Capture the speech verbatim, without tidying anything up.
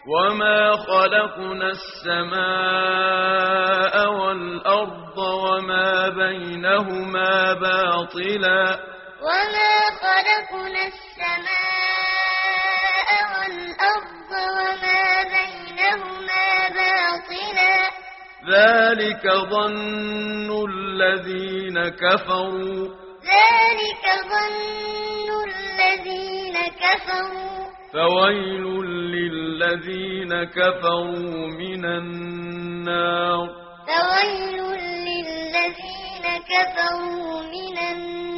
وما خلقنا السماء والأرض وما بينهما باطلا وما خلقنا السماء والأرض وما بينهما باطلا ذلك ظن الذين كفروا ذلك ظن الذين كفروا فويل للذين كفروا من النار فويل للذين كفروا من النار